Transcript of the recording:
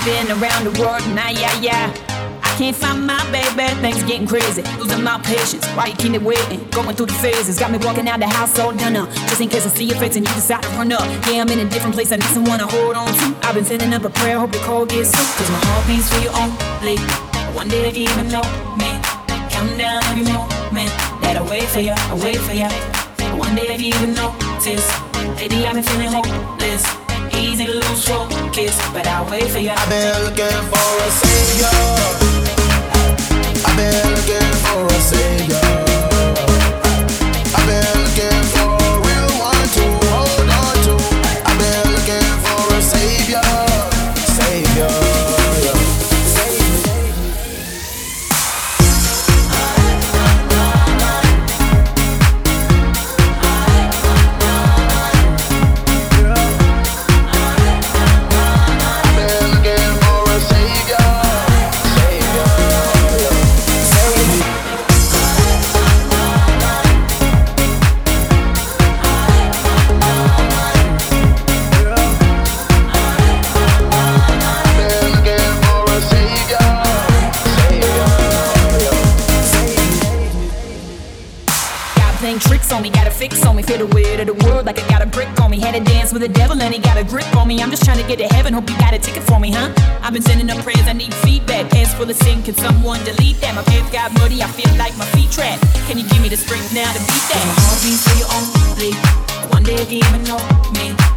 Been around the world, nah, yeah. I can't find my baby, things getting crazy. Losing my patience, why you keep me waiting? Going through the phases, got me walking out the house all done up. Just in case I see your face and you decide to run up. Yeah, I'm in a different place, I need someone to hold on to. I've been sending up a prayer, hope the call gets through. Cause my heart beats for you only. One day if you even know me, counting down every moment that I wait for you, I wait for you. One day if you even notice, lately I've been feeling hopeless. Easy to lose focus, but I'll wait for you. I've been looking for a savior. I've been looking for a savior. I've been looking for a real one to hold on to. I've been looking for a savior. Savior, yeah. Playing tricks on me, got a fix on me. Feel the weight of the world like I got a brick on me. Had to dance with the devil and he got a grip on me. I'm just trying to get to heaven, hope you got a ticket for me, huh? I've been sending up prayers, I need feedback. Hands full of sin, can someone delete that? My pants got muddy, I feel like my feet trapped. Can you give me the strength now to beat that? My heart beats for you only. One day if you even know me,